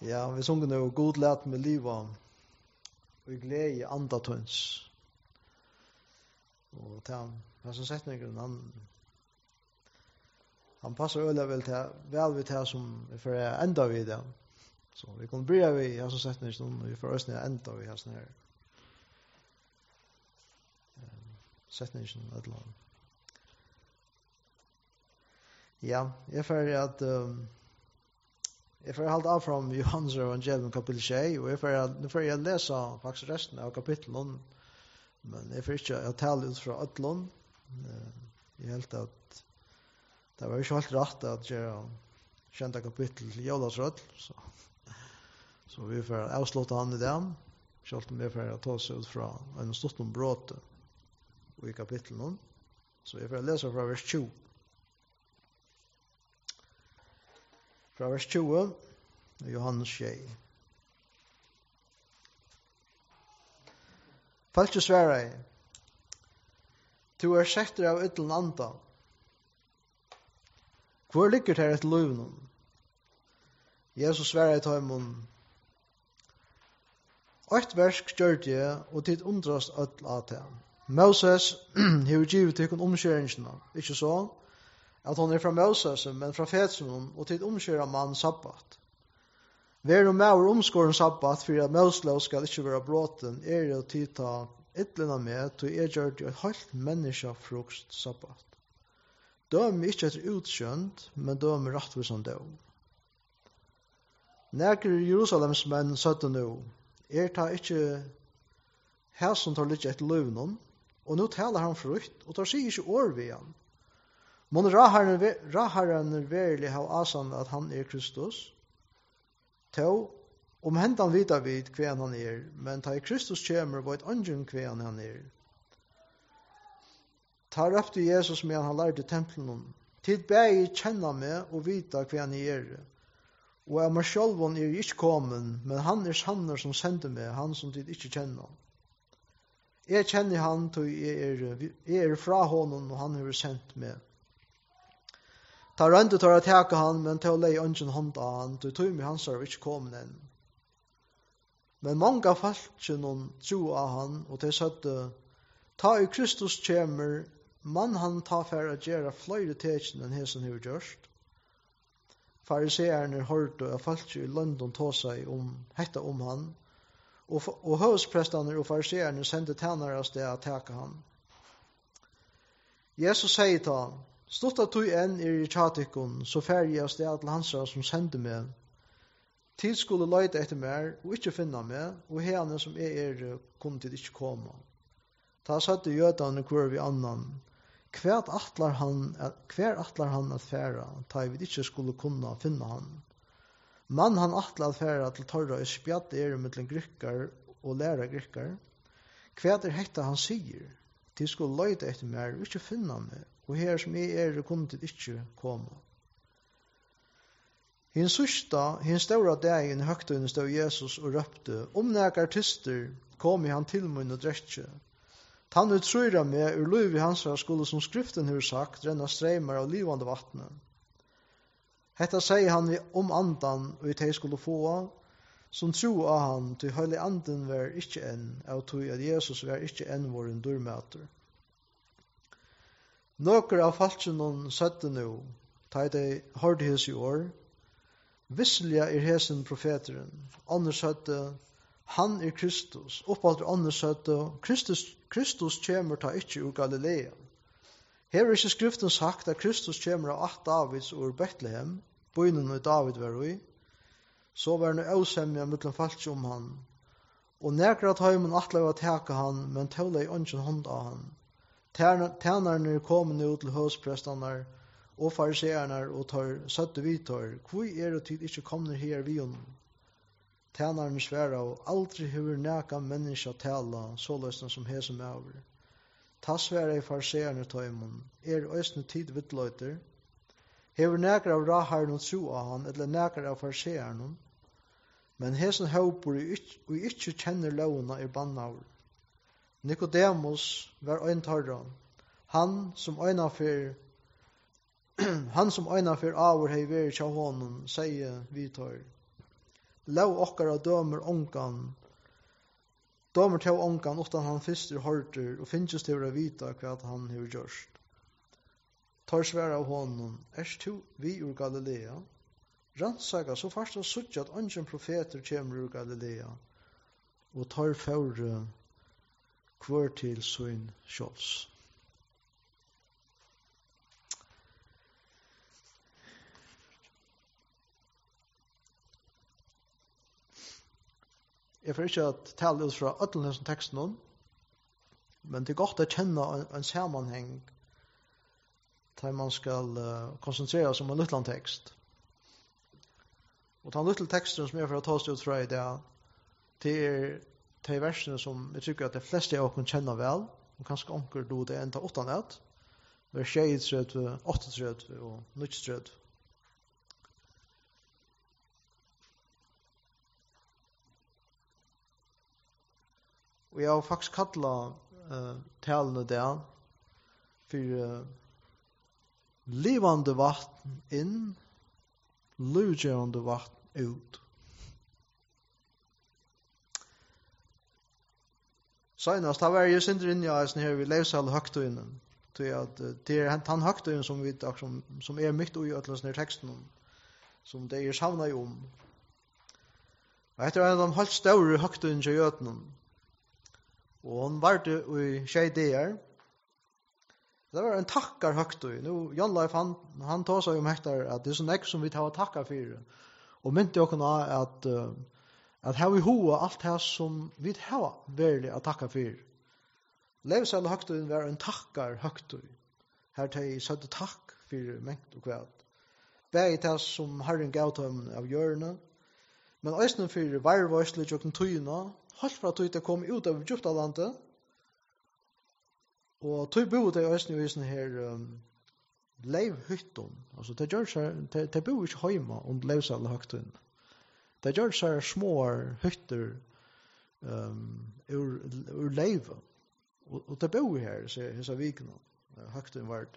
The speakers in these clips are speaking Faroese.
Ja, vi sunger nu god lät med liva og glede andatøns. Og ta som setningen, han passer øyla vel vi til som vi får enda vid det. Så vi kan börja vi har som setningen, og vi får øyne enda vi har sånn her. Setningen, et eller annet. Ja, jeg får at jeg får halt av från Johannes evangelium kapitel 6 og nu får jeg lese faktisk resten av kapitlen, men jeg får ikke tale ut fra ødlån. Jeg helt at det var ikke helt rett at jeg kjente kapittel til Jolasrød, så vi får avslutte han i det, selv om vi får ta oss ut fra en stort brot i kapitlen. Så jeg får lese fra vers 20. Fra vers 20, Johannes 6. Falske svære, du setter av ytlen anda. Hvor ligger det etter løvnen? Jesus svære i tøymon. Ett versk gjør det, og tid undrast øtl av det. Moses har givet til omkjøringene, ikke så? At hon fra Moses, men fra Fetsen, og til omkjører man sabbat. Vær og med omskåren sabbat, for at Moslov skal ikke være bråten, det å ta ytlene med, til gjør det et helt menneskefrukst sabbat. Døm ikke etter utskjønt, men døm rettvisende døm. Når Jerusalems menn søtte nå, ta ikke her som tar litt etter løvnen, og nå taler han frukt, og tar sier ikke år ved han. Men raharen verlig har asan at han Kristus. Tå, om hendan vita vid kven han men ta Kristus kjemer vet ungen kven han Ta røpte Jesus med han lærte tempelen. Tid bæg kjenna meg og vita kven han Og av meg sjálvon ikke kommen, men han sanner som sender meg, han som tid ikke kjenner. Jeg kjenner han til jeg fra honom, og han har sendt meg. Ta rønte tar at heka han, men til å leie ønsken hånd av han, til tog med hans har ikke kommet enn. Men mange av falske noen tro av han, og til søtte, ta i Kristus kjemer, man han ta for å gjøre flere tekene enn hesen har gjørst. Fariseerne hørte av falske i London ta seg hetta han, og høvdsprestene og fariseerne sendte tjenere av sted at heka han. Jesus sier til han, stått at du enn i tjatikon, så fær jeg av sted til hans som sendte meg. Tid skulle løyte etter meg, og ikke finne meg, og henne som kunne til ikke komme. Ta satte jødene hver vi annan. Hver atlar han at færa, ta vi ikke skulle kunne finne han. Man han atlar at færa til torra i spjatt mellom grykkar og læra grykkar. Hver hetta han sier, tid skulle løyte etter meg, og ikke finne meg. Og her som kunne til ikke komme. Hin stora dagen i høgtøyne stod Jesus og røpte, nægar artister kom han til mun og drekje. Han utrøyra meg ur liv i hans skulle som skriften har sagt, renna streimar av livande vattnet. Hetta sier han andan og i teg skulle få, som tro av han til høylig anden var ikke enn, og tog at Jesus var ikke enn vår en durmøter. Nåker av falskene søtte nå, ta de hørte hese i år. Visselig hesen profeteren. Andre søtte, han Kristus. Oppalt andre søtte, Kristus kommer ta ikke ur Galilea. Her ikke skriften sagt at Kristus kommer av 8 Davids ur Bethlehem, bøynen og David var i. Så var det avsemja mellom falsk han. Og nekrat høymen atle var teka han, men tåle i ønsken hånd av han. Tjänarna kom nu till hösprestanar och fariseerna och tar satte vitor. Hvor det tid inte kommer här vi honom? Tjänarna svära och aldrig hur näka människa tala så lösna som hesum över. Ta svära i fariseerna tøymon. Ösne tid vittlöter. Hever näka av rahar och tro av han eller näka av fariseerna. Men hesen hopor och inte känner lovna bannaur. Nikodemus var ein tarra. Han som øyna for avur hei veri tja honom, sier vi tar. lov okkara dømer ongan, dømer til ongan utan han fyrst horter, og finnes til å vita hva han har gjørst. Tar sværa av honom, tu vi ur Galilea? Rannsaga, så fast og suttja at ungen profeter kommer ur Galilea, og tar føre kvør til sin sjåls. Jeg får ikke at tale ut fra ødelen som teksten, men det er godt å kjenne en sammenheng der man skal konsentrere seg om en liten tekst. Og den lille teksten som jeg får ta oss ut fra i det, det de versene som jeg tykker at de fleste av dere kjenner vel, og kanskje onker do det enda 8 nett, vers 38, 38 og 39. Og jeg har faktisk kallet talene der for livande vatten inn, livgjørende vatten ut. Senast, det var jeg synder inn i eisen her, vi leser alle høgtøyene, til at det han høgtøyene som vi som mitt ui øtlens nere teksten, som det savnet om. Og etter en av de helt større høgtøyene til jøtene, og han var det i tjejdeer. Det var en takkar høgtøy. Nu, Jan Leif, han tar seg om hektar at det er så nekk som vi tar takkar for. Og mynte jo kunne at her vi hoa alt her som vi har verlig å takka for. Levsel høgtøyen var en takkar høgtøy. Her til jeg søtte takk for mengt og kvæt. Begge til som Herren gav dem av hjørnet, men øyne for varvøyselig og tøyene, helt fra tøyte kom ut av Egyptalandet, og tøy bodde i øyne her leivhytten. Altså, de bor ikke hjemme om levsel høgtøyen. Det gjør seg små hytter ur leive. Og det bor her, så vikene, høgt en vart.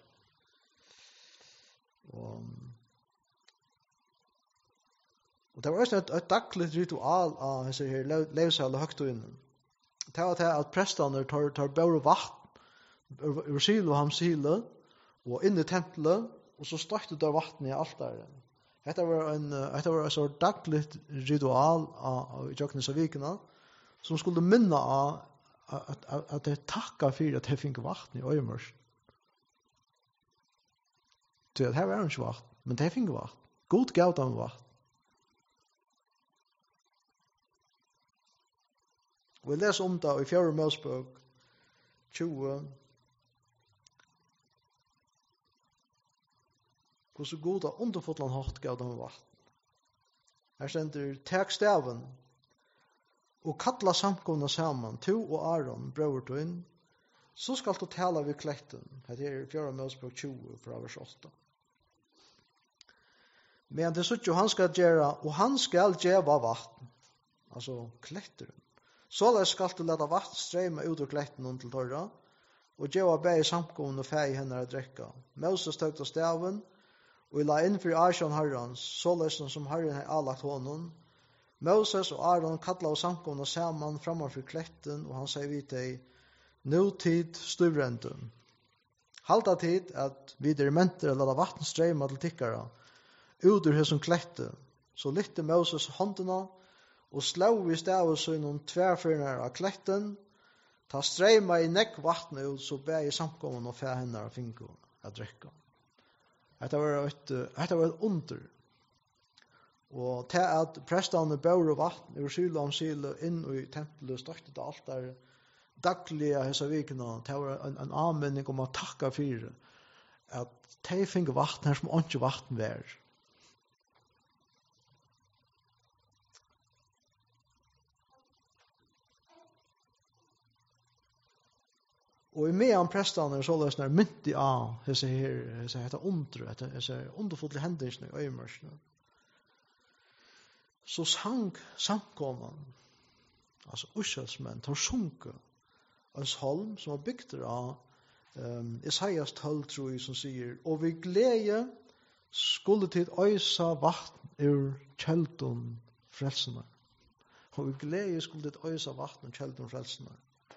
Og det var også et dagligt ritual av disse her leivsal og høgtøyene. Det var til at prestene tar bør vatten ur silo og hamsile, og inn i tempelet, og så støtte der vatten i altaren. Detta var en sort dagligt ritual av Jøknes av vikene, som skulle minne av at det takka for at jeg fikk vatten i øyemørs. Så her var ikke vatten, men det fikk vatten. God gav dem vatten. Og vi leser om det i 4. Mosebok 20, hvordan god av underfotland hatt gav dem vatten. Her stender tekstaven og kalla samkomna saman, to og Aaron, brøvertøyen, så skal du tala vid kletten. Her er 4. Mosebok 20, fra vers 8. Men det er så han skal gjøre, og han skal gjøre vatten, altså kletteren. Således skal du leta vatten strømme ut ur kletten til torra, og gjøre bæg samkomna og fæg henne å drekka. Moses tøkta staven, og la inn for Arsjon Herrens, således som Herren har avlagt honom. Moses og Aaron kallar og samkomna saman framfor kletten, og han sier vi til nu tid stuvrenden. Halta tid at vi menter lada vatten strøyma til tikkara, ut ur hesson klette, så lytte Moses håndena, og slå i stavet så noen tverfyrner av kletten, ta strøyma i nekk vatten ut, så ber i samkomna og fæ henne av finko å drekka. Dette var et under. Og til at prestene bør og vatten ur silo om silo inn i tempelet støttet alt der dagliga hesa vikene, det var en anmenning om å takka for at de finner vatten her som ikke vatten vær. Og i medan prestene så løsner myndig av hese undre, hese underfulle hendelsene i øyemørsene. Så sang samkomman, altså uskjelsmenn, tar sunke en salm som var bygd av Isaias 12, tror jeg, som sier, og vi glede skulle til øysa vatten ur kjeldun frelsene. Og vi gleder skulle det øysa vatten og kjelden frelsene.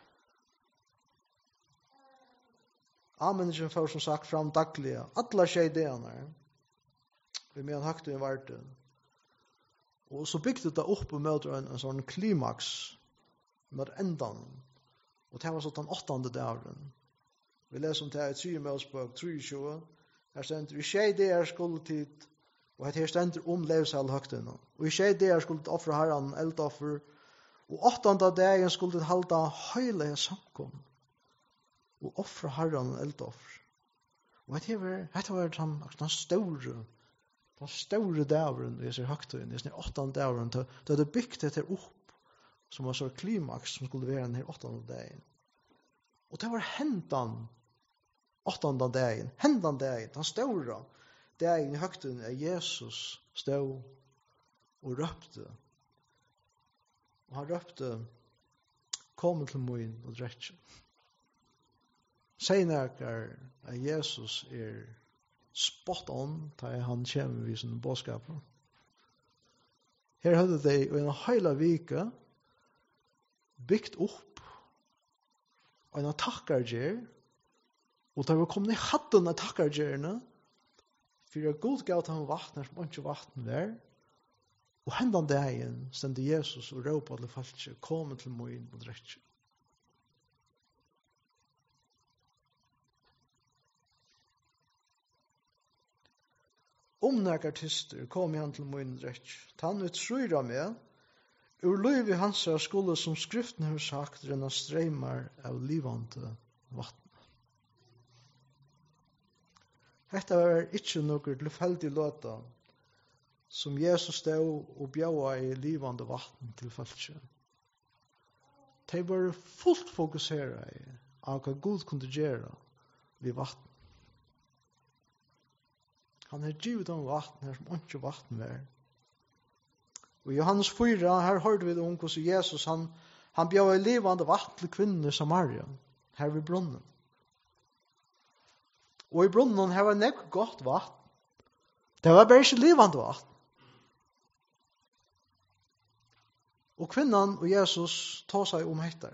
Amenningen får som sagt fram dagliga, alla tjejdearna. Vi med en högt i världen. Og så bygde det opp og møter en sånn klimaks med endan. Og det var så den 8. dagen. Vi leser om det her i 3 Mosebok 23. Her stender i tjej der skulle tid, og her stender om levsal høgtene. Og i tjej der skulle tid offre herren eldoffer, og 8. dagen skulle tid halda høyle samkom, og offre herren eldoffer. Og dette var den store dævren i seg høgtene, i sin 8. dævren, da det bygde dette opp, som var så klimaks som skulle være denne 8. dagen. Og det var hendan 8. dagen, den store dagen i høgtene er Jesus stod og røpte. Og han røpte, kom til min og drekje. Senere er Jesus spot on, da han kommer ved sin bådskap. Her hadde de i en hele vike byggt opp en takkargjer, og da var kommet i hatten av takkargjerene, for at Gud gav ham vatten som ikke vatten var, og hendan dagen stendte Jesus og råpa til falske, kom til min og drekje. Omnækar tister kom han til min drekje. Tann utrøyra med, ur løyvi hansa skulle som skriften har sagt renna streymar av livande vatten. Hetta var ikkje nokkur tilfeldig låta som Jesus stod og bjaua i livande vatten til falskje. De var fullt fokusera i av hva Gud kunne gjøre ved vatten. Han har givet om vatten her som ikke vatten var. Og i Johannes 4, her hørte vi om hvordan Jesus, han bjør i livande vatten til kvinnen i Samaria, her ved brunnen. Og i brunnen her var nekk godt vatten. Det var bare ikke livande vatten. Og kvinnan og Jesus tar seg om hettar.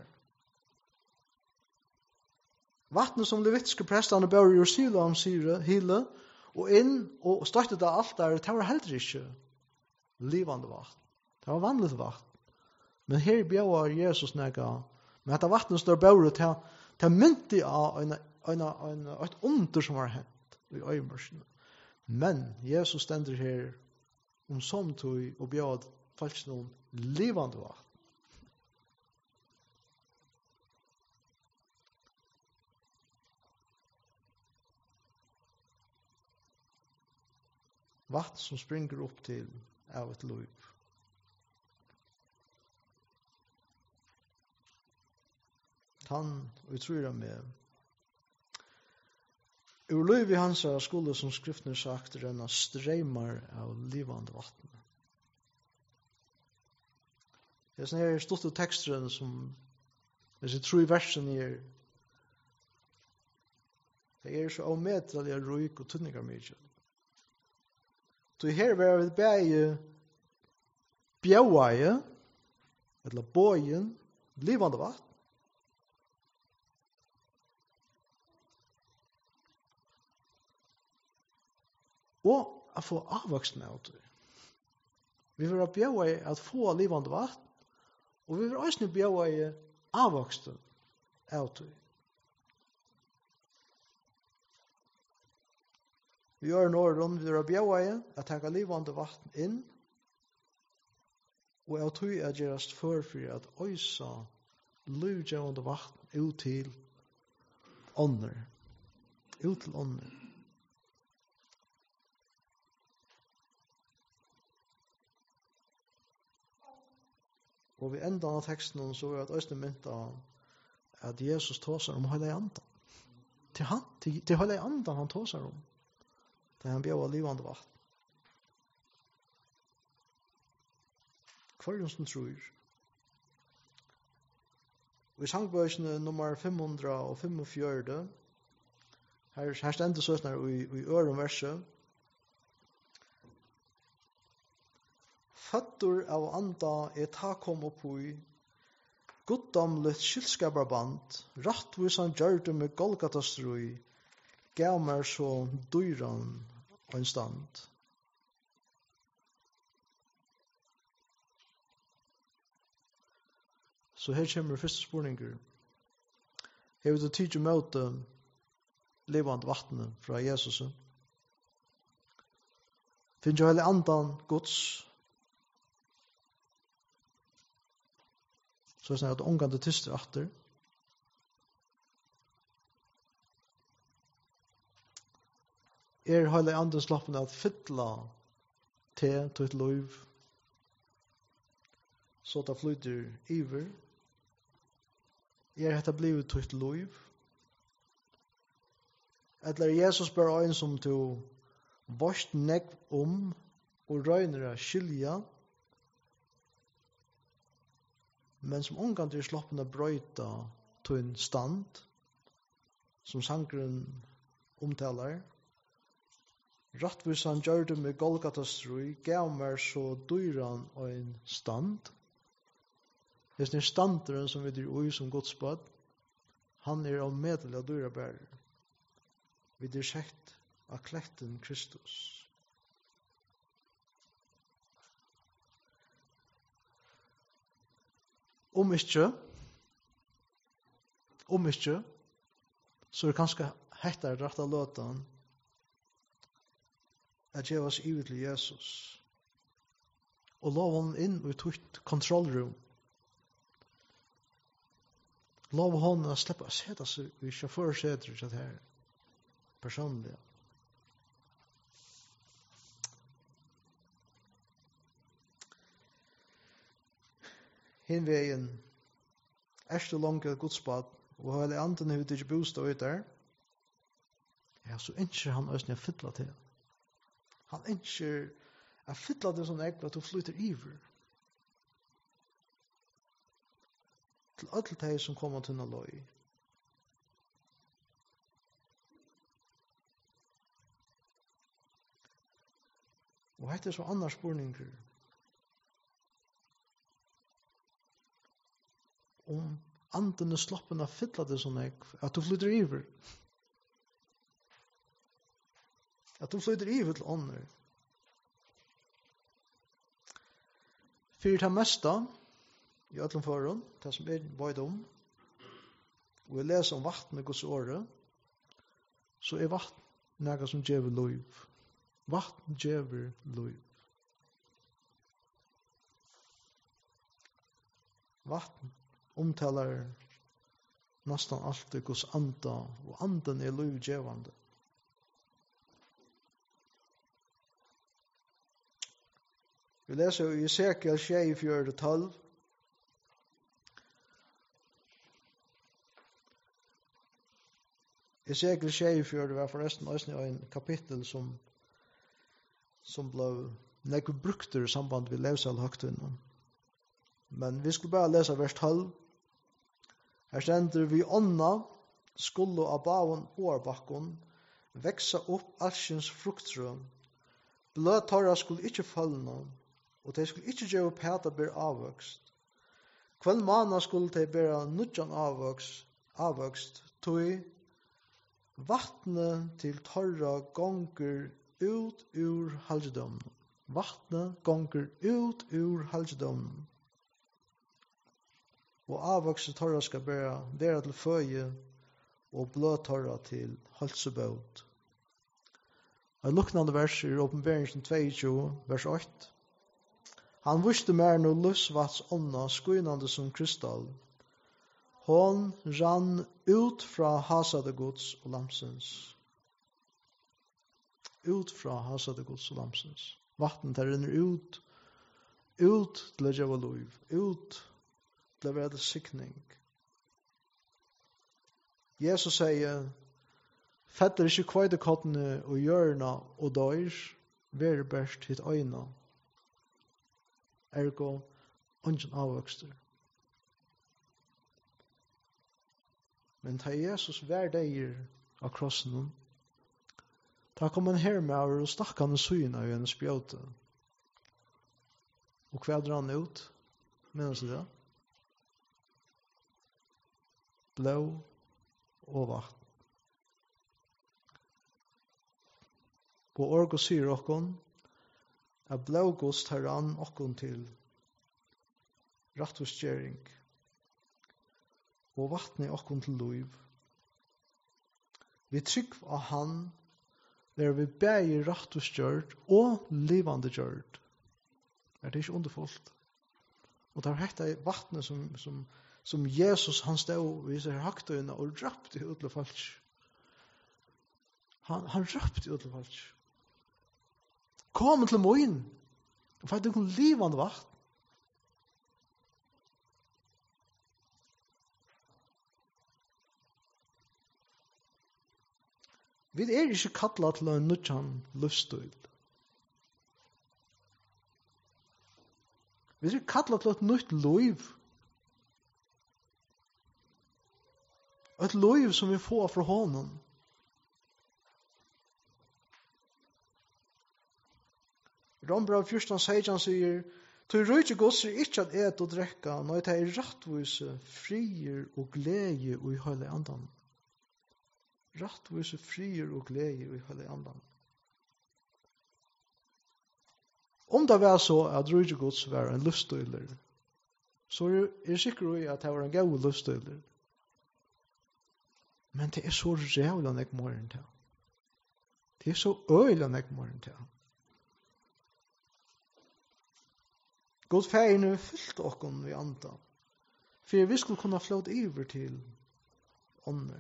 Vattnet som levitske prestene bør i Jerusalem hile, og inn og støttet av alt der, det var heller ikke livande vatten. Det var vanligt vatten. Men her bjør Jesus nega, men dette vattnet står bør til myndig av et under som har hendt i øyemørsene. Men Jesus stender her om samtøy og bjør faktisk noen livande vatten. Vatten som springer opp til av et liv. Han utrøyra med ur liv i hans skulle som skriften har sagt renna streymar av livande vatten. Det er sånn her stått teksteren som hvis jeg tror i versen her det er så avmetrelig rik og tunningar mykje. Så her var vi bæge bjauaie eller bågen livande vatten. Og å få avvoksen av det. Vi vil bjauaie at få livande vatten, og vi vil også bjauaie avvoksen av det. Vi gjør nåren, vi vil bjauaie at tenke livande vatten inn, og jeg tror jeg gjerast for at øysa livgjavande vatten ut til ånder. Ut til ånder. Og vi enda av teksten så er at øyne myndt av at Jesus tåsar om hele andan. Til hele andan han tåsar om. Det han bjør av livande vatten. Hver som tror. Og i sangbøysene nummer 545, her stender søsner i øren verset, Føtter av anda ta kom oppui, guddomligt skilskaparband, rattvisan gjørde med Golgatastrui, gav mer så dyran og en stand. Så her kommer første spurninger. Hever du tid til møte levande vattnet fra Jesus? Finner jo hele andan Guds, så er det at omgående tyster atter. Hele anden slappen at fylla til et liv, så det flyter iver. Dette blivet til et liv. Eller Jesus bør en som du vorst negv og røyner skilja, men som omgående slappen at brøyta til en stand, som sangren omtaler. Rattvisan gjørde med Golgatastrui, gav mer så dyran og en stand. Hvis standeren som vi dyr som godsbad, han av medel av dyrabærer. Vi dyr sett av klekten Kristus. Om ikke, så det kanskje hettar rett av låten at jeg var ivet til Jesus og lov han inn i tutt kontrollrum. Lov han å slippe å sette seg i sjåførseter til det her personlige. Hinveien du langt godsbad og hele anden har ikke bostad ut der, ja, så ønsker han også å fylla til. Han ønsker å fylla det som at du flyter iver. Til alle de som kommer til noe løy. Og dette så andre spurninger. Om anden er sloppen av fylla det som at du flyter iver. At du flyter iver til ånder. Fyrir ta mesta i öllum forum, det som vaid og vi leser om vattnet Guds åre, så vatten nega som djever liv. Vatten djever liv. Vatten omtalar nästan alltid Guds anda, og anden livdjevande. Vi leser i Esekiel 24:12. Esekiel 24 var forresten også en kapittel som ble nekve brukter i samband med levsalhøgtiden. Men vi skulle bare lese vers 12. Her stender vi ånda skulle av baven årbakken veksa opp alskens fruktrøm. Blødtorra skulle ikke fallna, og de skulle ikke gjøre pæta ber avvøkst. Kvann mana skulle de bæra nudjan avvøkst, tog vattnet til torra gonger ut ur halvdommen. Vattnet gonger ut ur halvdommen. Og avvøkst torra skal bæra vera til føye, og blødtorra til halsebåt. Et luknande vers i Åpenbaringen 22, vers 8. Han visste mer no lusvats ånda skuinande som krystall. Hon rann ut fra hasade Guds og lamsens. Ut fra hasade Guds og lamsens. Vatten der renner ut til å gjøre liv, ut til å være til sikning. Jesus sier, fetter ikke kveitekottene og hjørna og døyr, ver best hit øyna. Ergo, ungen avvokster. Men ta Jesus hver deir av krossen, ta kom han her med og stakk han i syna i en spjøte. Og kvædrar han ut? Menar du det? Blå og vatn. Og orgo sier okkon at blågost tar an okkon til rattvistgjering og vatni okkon til liv. Vi trygg av han der vi bægir rattvistgjørt og livande gjørt. Er det ikke underfullt? Og det er hetta vatnet som Jesus han stod i seg haktøyna og røpte ut til folk. Han røpte ut til folk. Kom til moin. Og for det er livande vatn. Vi er ikke kallat til en nødjan livsstil. Vi er kallat til et nytt liv. Et liv som vi får fra honom. Rombrev 14:16 sier, «Tog røyke gods er ikke at et og drekka, når det er rattvise, frier og glede og i hele andan.» Rattvise, frier og glede og i hele andan. Om det var så at røyke gods var en lustøyler, så er jeg sikker i at det var en god lustøyler. Men det er så rævlig enn jeg morgen til. Det er så øylig enn jeg morgen til. God færgene fyllte okkon vi anda, for vi skulle kunne flått iver til ånder.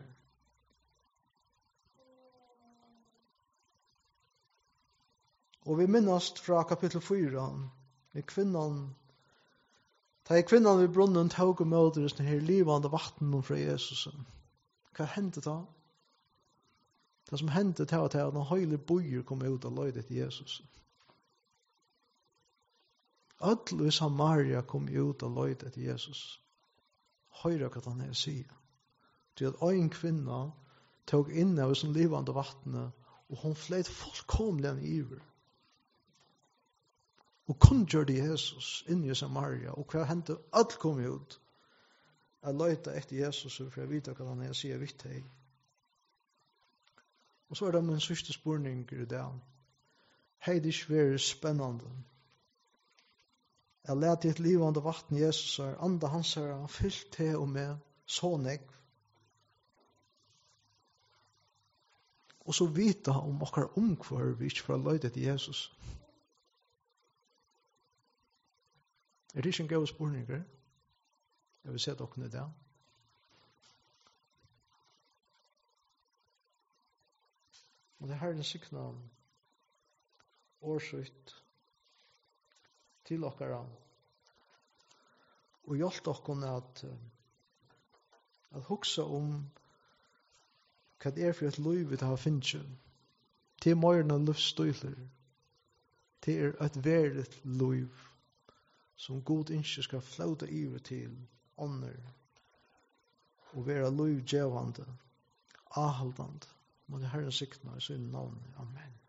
Og vi minnast fra kapittel 4, da kvinnan ved brunnen tog og møter sånne her livande vatten fra Jesus. Hva hendte da? Det som hendte til at den høylige bøyer kom ut og løyde til Jesus. Alle i Samaria kom ut og løyde til Jesus. Høyre hva han er sier. Til at en kvinna tog inn av sånn livande vattnet, og hun fleit fullkomlig en iver. Og kunngjørte Jesus inn i Samaria, og hva hendte? Alle kom ut. Jeg løyta etter Jesus for jeg vet hva han er sier vidt deg. Og så er det min sørste spurning i dag. Hei, det ikke være spennende. Jeg lærte et livande vatten Jesus er, anda hans er, han fyllt til og med så negv. Og så vita om okkar omkvar vi ikke får løyta til Jesus. Er det ikke en god spurning? Jeg vil se dere i dag. Og det her er en sikna årsøyt til dere og hjelp dere at hugsa om hva det er for et liv vi har finnet. Det er mer enn livsstøyler. Det er et verdigt liv som god ikke skal flåta iver til ånder og være livgjevande, avholdande. Må det Herren sikna i sin navn. Amen.